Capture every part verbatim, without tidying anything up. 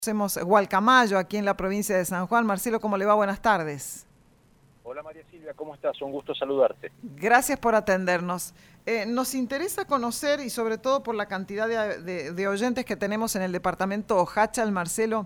Hacemos Gualcamayo, aquí en la provincia de San Juan. Marcelo, ¿cómo le va? Buenas tardes. Hola María Silvia, ¿cómo estás? Un gusto saludarte. Gracias por atendernos. Eh, nos interesa conocer, y sobre todo por la cantidad de, de, de oyentes que tenemos en el departamento Jáchal, Marcelo,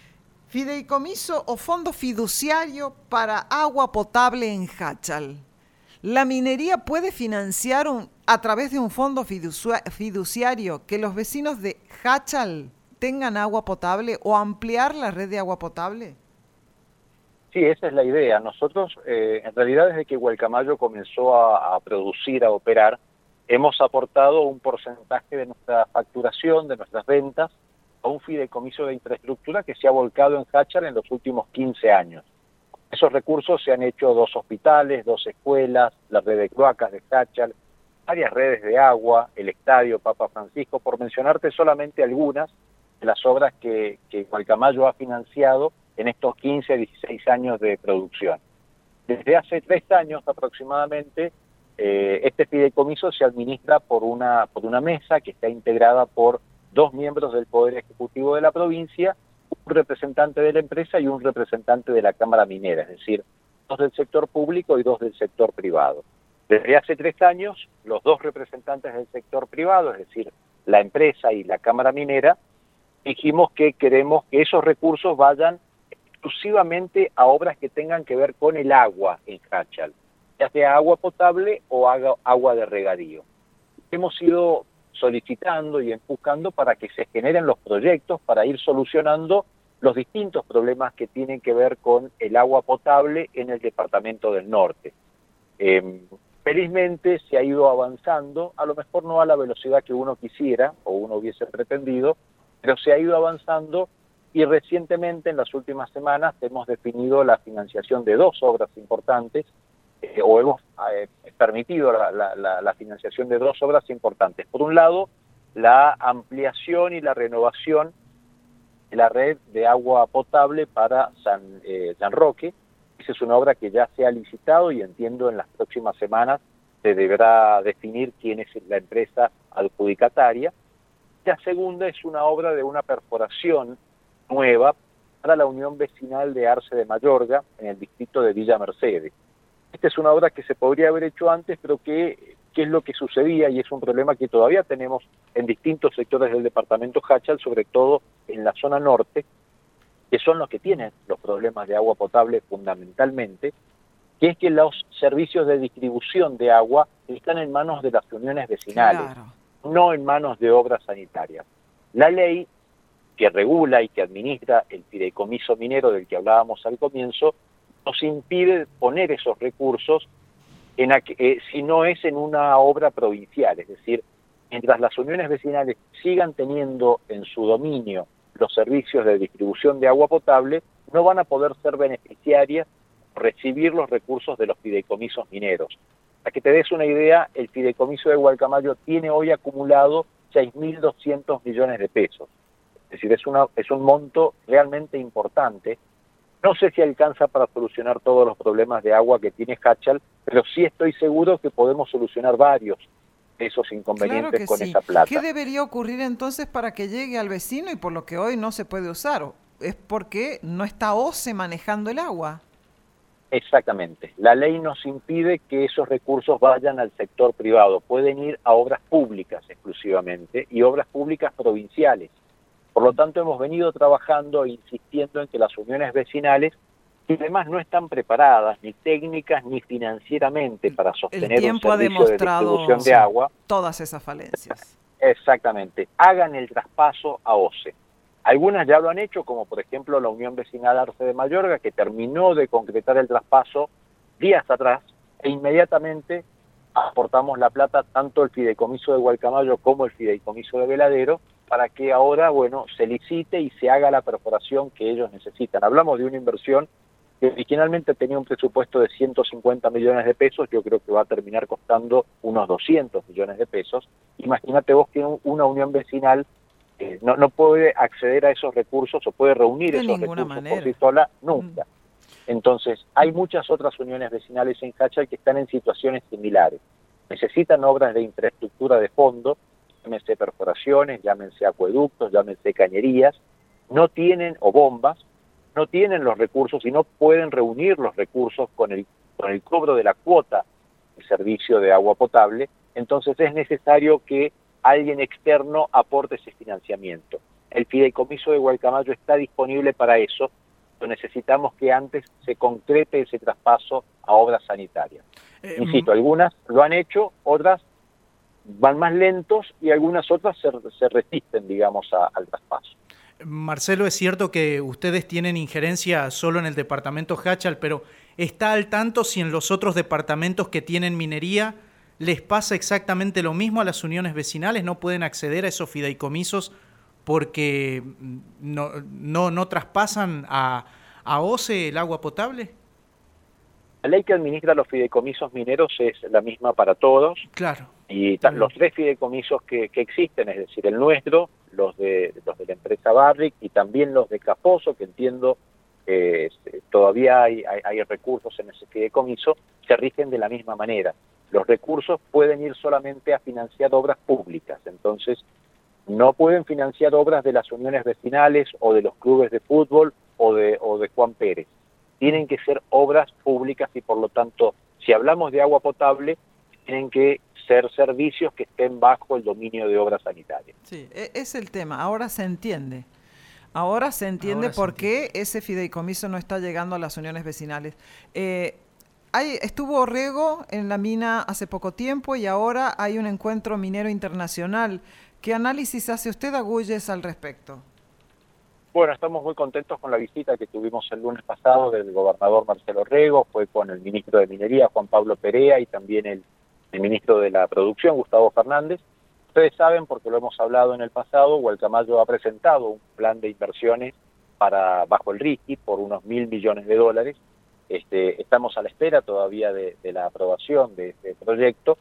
fideicomiso o fondo fiduciario para agua potable en Jáchal. ¿La minería puede financiar un, a través de un fondo fiduciario que los vecinos de Jáchal tengan agua potable o ampliar la red de agua potable? Sí, esa es la idea. Nosotros, eh, en realidad, desde que Gualcamayo comenzó a, a producir, a operar, hemos aportado un porcentaje de nuestra facturación, de nuestras ventas, a un fideicomiso de infraestructura que se ha volcado en Jáchal en los últimos quince años. Esos recursos se han hecho dos hospitales, dos escuelas, la red de cloacas de Jáchal, varias redes de agua, el estadio Papa Francisco, por mencionarte solamente algunas de las obras que, que Gualcamayo ha financiado en estos quince a dieciséis años de producción. Desde hace tres años aproximadamente, eh, este fideicomiso se administra por una, por una mesa que está integrada por dos miembros del Poder Ejecutivo de la provincia, un representante de la empresa y un representante de la Cámara Minera, es decir, dos del sector público y dos del sector privado. Desde hace tres años, los dos representantes del sector privado, es decir, la empresa y la Cámara Minera, dijimos que queremos que esos recursos vayan exclusivamente a obras que tengan que ver con el agua en Jáchal, ya sea agua potable o agua de regadío. Hemos ido solicitando y empujando para que se generen los proyectos para ir solucionando los distintos problemas que tienen que ver con el agua potable en el departamento del norte. Eh, felizmente se ha ido avanzando, a lo mejor no a la velocidad que uno quisiera o uno hubiese pretendido, pero se ha ido avanzando y recientemente, en las últimas semanas, hemos definido la financiación de dos obras importantes, eh, o hemos eh, permitido la, la, la, la financiación de dos obras importantes. Por un lado, la ampliación y la renovación de la red de agua potable para San, eh, San Roque. Esa es una obra que ya se ha licitado y entiendo en las próximas semanas se deberá definir quién es la empresa adjudicataria. La segunda es una obra de una perforación nueva para la Unión Vecinal de Arce de Mayorga, en el distrito de Villa Mercedes. Esta es una obra que se podría haber hecho antes, pero que, que es lo que sucedía y es un problema que todavía tenemos en distintos sectores del departamento Jáchal, sobre todo en la zona norte, que son los que tienen los problemas de agua potable fundamentalmente, que es que los servicios de distribución de agua están en manos de las uniones vecinales, Claro. no en manos de obras sanitarias. La ley que regula y que administra el fideicomiso minero del que hablábamos al comienzo, nos impide poner esos recursos en a, eh, si no es en una obra provincial, es decir, mientras las uniones vecinales sigan teniendo en su dominio los servicios de distribución de agua potable, no van a poder ser beneficiarias o recibir los recursos de los fideicomisos mineros. Para que te des una idea, el fideicomiso de Gualcamayo tiene hoy acumulado seis mil doscientos millones de pesos. Es decir, es, una, es un monto realmente importante. No sé si alcanza para solucionar todos los problemas de agua que tiene Jáchal, pero sí estoy seguro que podemos solucionar varios de esos inconvenientes Claro que con sí. esa ¿Qué plata. debería ocurrir entonces para que llegue al vecino y por lo que hoy no se puede usar? Es porque no está O C E manejando el agua. Exactamente. La ley nos impide que esos recursos vayan al sector privado. Pueden ir a obras públicas exclusivamente y obras públicas provinciales. Por lo tanto, hemos venido trabajando e insistiendo en que las uniones vecinales, y además no están preparadas ni técnicas ni financieramente para El sostener un tiempo ha servicio de demostrado distribución de sí, agua, todas esas falencias. exactamente, hagan el traspaso a O C E. Algunas ya lo han hecho, como por ejemplo la Unión Vecinal Arce de Mayorga, que terminó de concretar el traspaso días atrás, e inmediatamente aportamos la plata, tanto el fideicomiso de Gualcamayo como el fideicomiso de Veladero, para que ahora, bueno, se licite y se haga la perforación que ellos necesitan. Hablamos de una inversión que originalmente tenía un presupuesto de ciento cincuenta millones de pesos, yo creo que va a terminar costando unos doscientos millones de pesos. Imagínate vos que una unión vecinal eh, no, no puede acceder a esos recursos o puede reunir De esos ninguna recursos por sí manera. sola, nunca. Entonces, hay muchas otras uniones vecinales en Jáchal que están en situaciones similares. Necesitan obras de infraestructura de fondo, llámense perforaciones, llámense acueductos, llámense cañerías, no tienen, o bombas, no tienen los recursos y no pueden reunir los recursos con el, con el cobro de la cuota de servicio de agua potable, entonces es necesario que alguien externo aporte ese financiamiento. El fideicomiso de Gualcamayo está disponible para eso, pero necesitamos que antes se concrete ese traspaso a obras sanitarias. Eh, Insisto, algunas lo han hecho, otras van más lentos y algunas otras se, se resisten, digamos, a, al traspaso. Marcelo, es cierto que ustedes tienen injerencia solo en el departamento Jáchal, pero ¿está al tanto si en los otros departamentos que tienen minería les pasa exactamente lo mismo a las uniones vecinales? ¿No pueden acceder a esos fideicomisos porque no, no, no traspasan a, a O C E el agua potable? La ley que administra los fideicomisos mineros es la misma para todos. Claro. Y ta- los tres fideicomisos que, que existen, es decir, el nuestro, los de los de la empresa Barrick y también los de Caposo, que entiendo eh, todavía hay, hay, hay recursos en ese fideicomiso, se rigen de la misma manera. Los recursos pueden ir solamente a financiar obras públicas, entonces no pueden financiar obras de las uniones vecinales o de los clubes de fútbol o de, o de Juan Pérez. Tienen que ser obras públicas y por lo tanto, si hablamos de agua potable, tienen que ser servicios que estén bajo el dominio de obras sanitarias. Sí, es el tema, ahora se entiende. Ahora se entiende ahora por qué entiende. Ese fideicomiso no está llegando a las uniones vecinales. Eh, hay, estuvo Orrego en la mina hace poco tiempo y ahora hay un encuentro minero internacional. ¿Qué análisis hace usted, Agulles, al respecto? Bueno, estamos muy contentos con la visita que tuvimos el lunes pasado del gobernador Marcelo Orrego, fue con el ministro de Minería, Juan Pablo Perea, y también el, el ministro de la Producción, Gustavo Fernández. Ustedes saben, porque lo hemos hablado en el pasado, Gualcamayo ha presentado un plan de inversiones para bajo el RIGI por unos mil millones de dólares. Este, estamos a la espera todavía de, de la aprobación de este proyecto,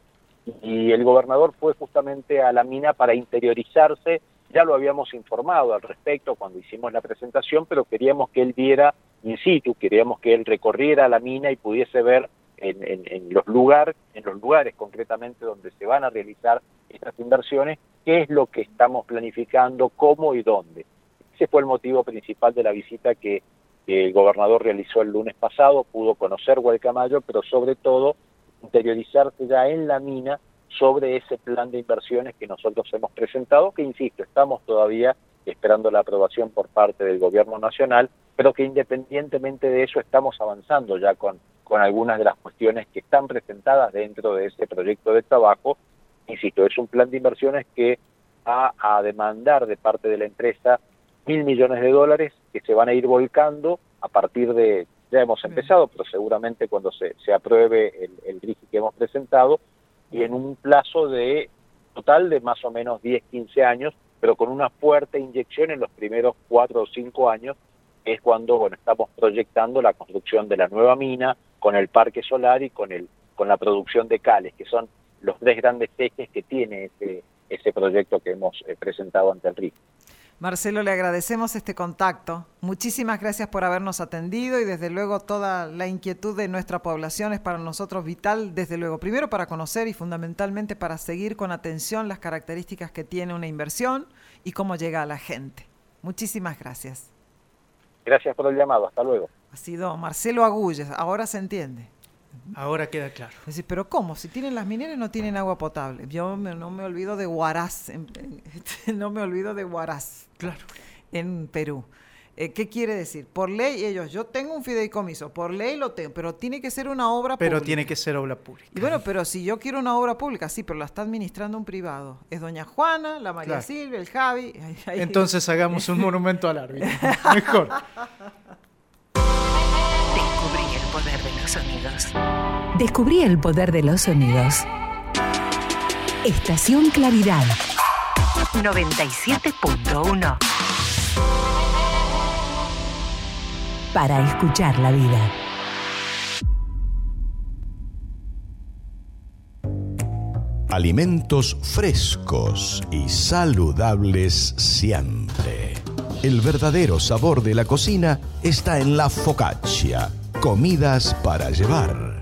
y el gobernador fue justamente a la mina para interiorizarse. Ya lo habíamos informado al respecto cuando hicimos la presentación, pero queríamos que él viera in situ, queríamos que él recorriera la mina y pudiese ver en, en, en los lugares, en los lugares concretamente donde se van a realizar estas inversiones, qué es lo que estamos planificando, cómo y dónde. Ese fue el motivo principal de la visita que, que el gobernador realizó el lunes pasado, pudo conocer Gualcamayo, pero sobre todo interiorizarse ya en la mina sobre ese plan de inversiones que nosotros hemos presentado, que insisto, estamos todavía esperando la aprobación por parte del gobierno nacional, pero que independientemente de eso estamos avanzando ya con, con algunas de las cuestiones que están presentadas dentro de ese proyecto de trabajo. Insisto, es un plan de inversiones que va a demandar de parte de la empresa mil millones de dólares que se van a ir volcando a partir de, ya hemos empezado, pero seguramente cuando se, se apruebe el, el RIGI que hemos presentado, y en un plazo de total de más o menos diez, quince años, pero con una fuerte inyección en los primeros cuatro o cinco años, es cuando bueno, estamos proyectando la construcción de la nueva mina, con el parque solar y con el con la producción de cales, que son los tres grandes ejes que tiene ese, ese proyecto que hemos eh, presentado ante el RIGI. Marcelo, le agradecemos este contacto. Muchísimas gracias por habernos atendido y desde luego toda la inquietud de nuestra población es para nosotros vital, desde luego, primero para conocer y fundamentalmente para seguir con atención las características que tiene una inversión y cómo llega a la gente. Muchísimas gracias. Gracias por el llamado, hasta luego. Ha sido Marcelo Agulles, ahora se entiende. Ahora queda claro. Es decir, pero ¿cómo? Si tienen las mineras no tienen agua potable. Yo me, no me olvido de Huaraz, en, en, no me olvido de Huaraz, claro, en Perú. Eh, ¿Qué quiere decir? Por ley ellos, yo tengo un fideicomiso, por ley lo tengo, pero tiene que ser una obra pero pública. Pero tiene que ser obra pública. Y bueno, pero si yo quiero una obra pública, sí, pero la está administrando un privado. Es doña Juana, la María claro. Silvia, el Javi. Ahí, ahí. Entonces hagamos un monumento al árbitro. Mejor. Descubrí el poder de los sonidos. Descubrí el poder de los sonidos. Estación Claridad. noventa y siete punto uno. Para escuchar la vida. Alimentos frescos y saludables siempre. El verdadero sabor de la cocina está en la focaccia. Comidas para llevar.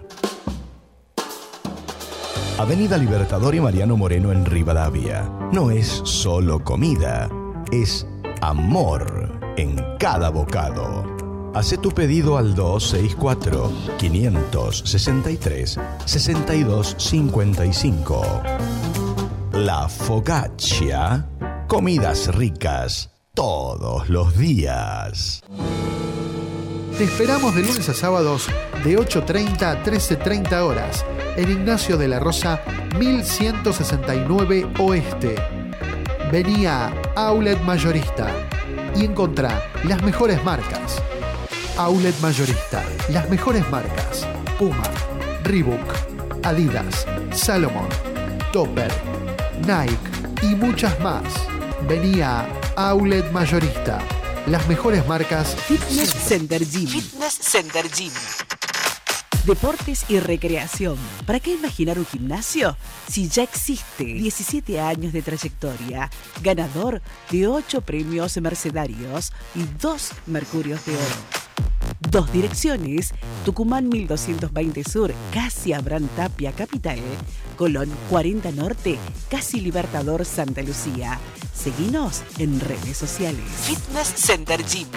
Avenida Libertador y Mariano Moreno en Rivadavia. No es solo comida, es amor. en cada bocado. Hacé tu pedido al dos seis cuatro, cinco seis tres, seis dos cinco cinco. La Focaccia, comidas ricas todos los días. Te esperamos de lunes a sábados de ocho treinta a trece treinta horas en Ignacio de la Rosa mil ciento sesenta y nueve Oeste. Vení a Outlet Mayorista y encontrá las mejores marcas. Outlet Mayorista, las mejores marcas: Puma, Reebok, Adidas, Salomon, Topper, Nike y muchas más. Vení a Outlet Mayorista, las mejores marcas. Fitness Center Gym. Fitness Center Gym. Deportes y recreación. ¿Para qué imaginar un gimnasio si ya existe? diecisiete años de trayectoria, ganador de ocho premios mercedarios y dos Mercurios de Oro. Dos direcciones: Tucumán mil doscientos veinte Sur, casi Abraham Tapia, Capital; Colón cuarenta Norte, casi Libertador, Santa Lucía. Seguinos en redes sociales. Fitness Center Gym.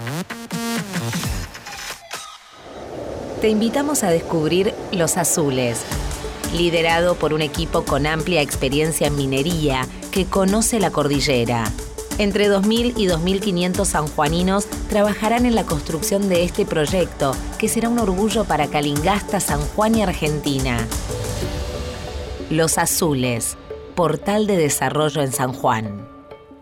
Te invitamos a descubrir Los Azules, liderado por un equipo con amplia experiencia en minería que conoce la cordillera. Entre dos mil y dos mil quinientos sanjuaninos trabajarán en la construcción de este proyecto, que será un orgullo para Calingasta, San Juan y Argentina. Los Azules, portal de desarrollo en San Juan.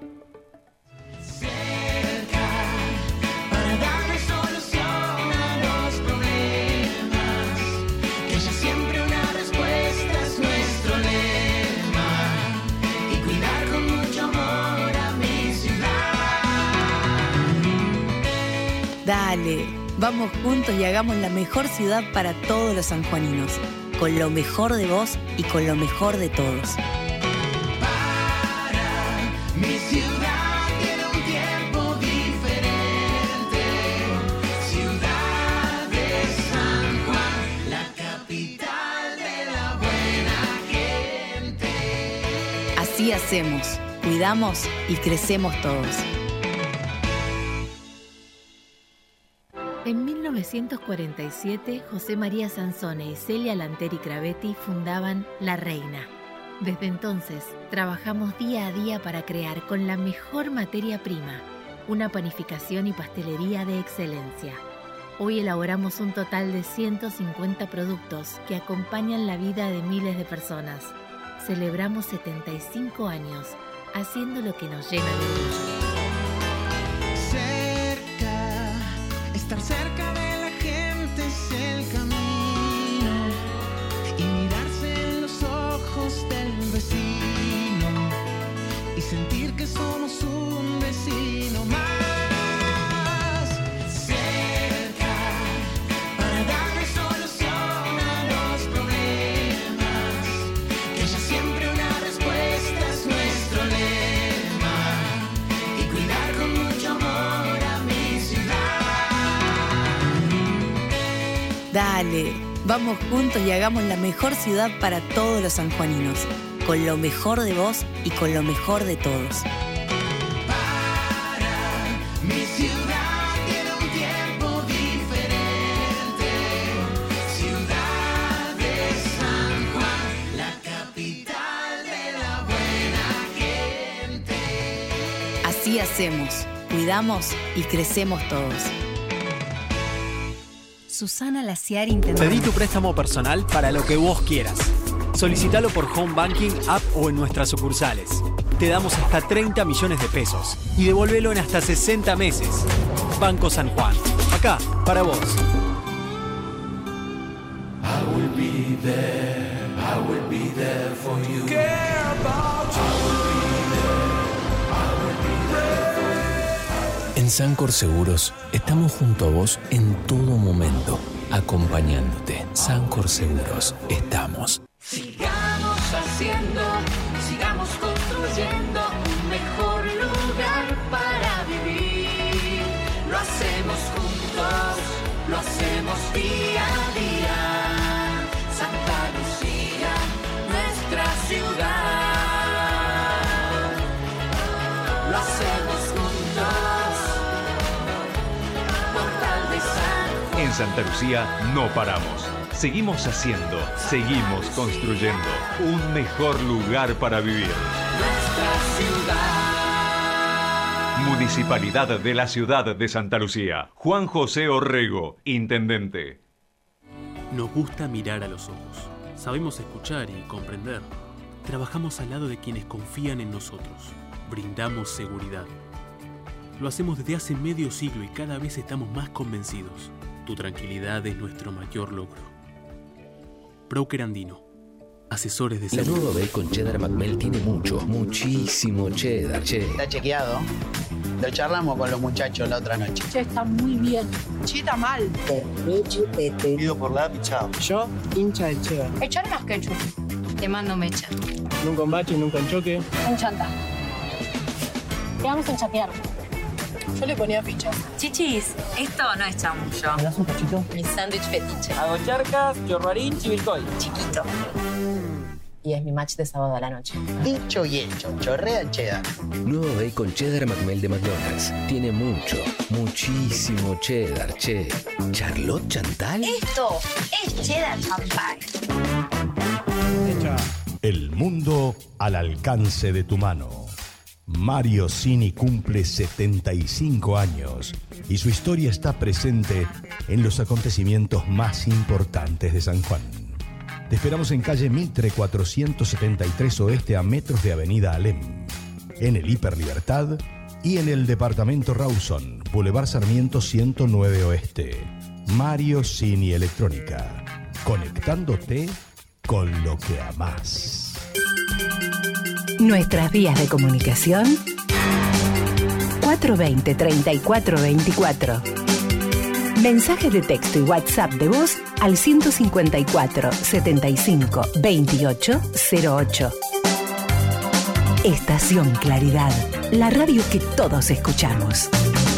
Dale, vamos juntos y hagamos la mejor ciudad para todos los sanjuaninos, con lo mejor de vos y con lo mejor de todos. Para mi ciudad tiene un tiempo diferente, ciudad de San Juan, la capital de la buena gente. Así hacemos, cuidamos y crecemos todos. En mil novecientos cuarenta y siete, José María Sansone y Celia Lanteri Cravetti fundaban La Reina. Desde entonces, trabajamos día a día para crear con la mejor materia prima una panificación y pastelería de excelencia. Hoy elaboramos un total de ciento cincuenta productos que acompañan la vida de miles de personas. Celebramos setenta y cinco años haciendo lo que nos llena de orgullo. Estar cerca de la gente es el camino y mirarse en los ojos del vecino y sentir que somos un vecino más. Cerca para darle solución a los problemas, que haya siempre una respuesta es nuestro lema, y cuidar con mucho amor a mi ciudad. Dale, vamos juntos y hagamos la mejor ciudad para todos los sanjuaninos, con lo mejor de vos y con lo mejor de todos. Para mi ciudad tiene un tiempo diferente, ciudad de San Juan, la capital de la buena gente. Así hacemos, cuidamos y crecemos todos. Susana Laciar, intendente. Pedí tu préstamo personal para lo que vos quieras. Solicítalo por Home Banking, app o en nuestras sucursales. Te damos hasta treinta millones de pesos y devolvelo en hasta sesenta meses. Banco San Juan. Acá, para vos. I will be there, I will be there for you. Care about you. I will be there, I will be there for you. En Sancor Seguros estamos junto a vos en todo momento, acompañándote. Sancor Seguros, estamos. Sigamos haciendo, sigamos construyendo un mejor lugar para vivir. Lo hacemos juntos, lo hacemos día a día. Santa Lucía, nuestra ciudad. Lo hacemos juntos, En Santa Lucía no paramos. Seguimos haciendo, seguimos construyendo un mejor lugar para vivir. Nuestra ciudad. Municipalidad de la Ciudad de Santa Lucía. Juan José Orrego, Intendente. Nos gusta mirar a los ojos. Sabemos escuchar y comprender. Trabajamos al lado de quienes confían en nosotros. Brindamos seguridad. Lo hacemos desde hace medio siglo y cada vez estamos más convencidos. Tu tranquilidad es nuestro mayor logro. Broker Andino. Asesores de La seguridad. nueva Bacon Cheddar McMelt tiene mucho, muchísimo cheddar, che. Está chequeado. Lo charlamos con los muchachos la otra noche. Che, está muy bien. Che, está mal. Pepe chupete. Pido por la pichado. Yo, hincha de cheddar. Echar más ketchup. Te mando mecha. Nunca en bache, nunca en choque. En chanta. Quedamos en chatear. Yo le ponía ficha. Chichis, esto no es chamullo. ¿Me das un cachito? Mi sándwich fetiche. Hago charcas, chorbarín, chivilcoy. Chiquito. Y es mi match de sábado a la noche. Dicho y hecho, chorrea el cheddar. Nuevo Bacon Cheddar McMelt de McDonald's. Tiene mucho, muchísimo cheddar, che. ¿Charlotte Chantal? Esto es cheddar champagne. El mundo al alcance de tu mano. Mario Cini cumple setenta y cinco años y su historia está presente en los acontecimientos más importantes de San Juan. Te esperamos en calle Mitre cuatrocientos setenta y tres Oeste a metros de Avenida Alem, en el Hiper Libertad y en el departamento Rawson, Boulevard Sarmiento ciento nueve Oeste. Mario Cini Electrónica, conectándote con lo que amás. Nuestras vías de comunicación cuatro veinte, treinta y cuatro veinticuatro. Mensajes de texto y WhatsApp de voz al ciento cincuenta y cuatro, setenta y cinco, veintiocho cero ocho. Estación Claridad, la radio que todos escuchamos.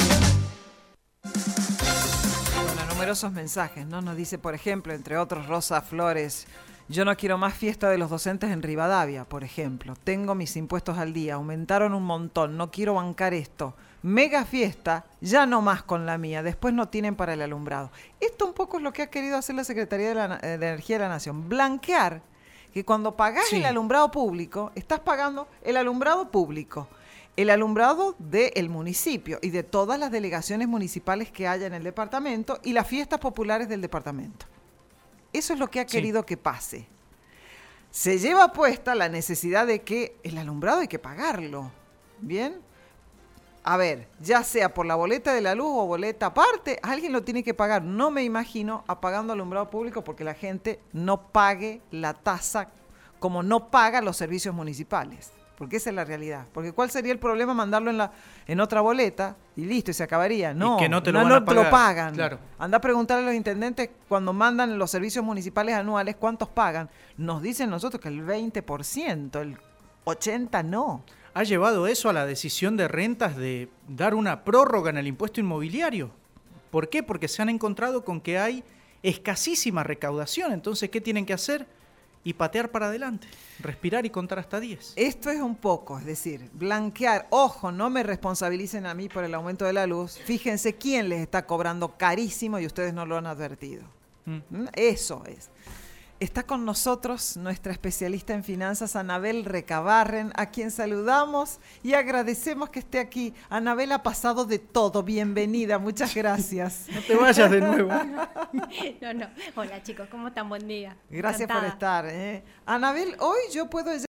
Bueno, numerosos mensajes, ¿no? Nos dice, por ejemplo, entre otros, Rosa Flores: yo no quiero más fiesta de los docentes en Rivadavia, por ejemplo. Tengo mis impuestos al día, aumentaron un montón, no quiero bancar esto. Mega fiesta, ya no más con la mía, después no tienen para el alumbrado. Esto un poco es lo que ha querido hacer la Secretaría de, la, de Energía de la Nación, blanquear que cuando pagás sí. el alumbrado público, estás pagando el alumbrado público, el alumbrado del municipio y de todas las delegaciones municipales que haya en el departamento y las fiestas populares del departamento. Eso es lo que ha querido sí. que pase. Se lleva puesta la necesidad de que el alumbrado hay que pagarlo. ¿Bien? A ver, ya sea por la boleta de la luz o boleta aparte, alguien lo tiene que pagar. No me imagino apagando alumbrado público porque la gente no pague la tasa como no paga los servicios municipales. Porque esa es la realidad. Porque ¿cuál sería el problema mandarlo en la en otra boleta y listo, y se acabaría? No, y que no te lo, no, van a no pagar. te lo pagan. Claro. Anda a preguntarle a los intendentes cuando mandan los servicios municipales anuales cuántos pagan. Nos dicen nosotros que el veinte por ciento, el ochenta por ciento no. ¿Ha llevado eso a la decisión de rentas de dar una prórroga en el impuesto inmobiliario? ¿Por qué? Porque se han encontrado con que hay escasísima recaudación. Entonces, ¿qué tienen que hacer? Y patear para adelante, respirar y contar hasta diez. Esto es un poco, es decir, blanquear. Ojo, no me responsabilicen a mí por el aumento de la luz. Fíjense quién les está cobrando carísimo y ustedes no lo han advertido. Mm. Eso es. Está con nosotros nuestra especialista en finanzas, Anabel Recabarren, a quien saludamos y agradecemos que esté aquí. Anabel ha pasado de todo. Bienvenida, muchas gracias. No te vayas de nuevo. No, no. Hola chicos, ¿cómo están? Buen día. Gracias Encantada. por estar. ¿eh? Anabel, hoy yo puedo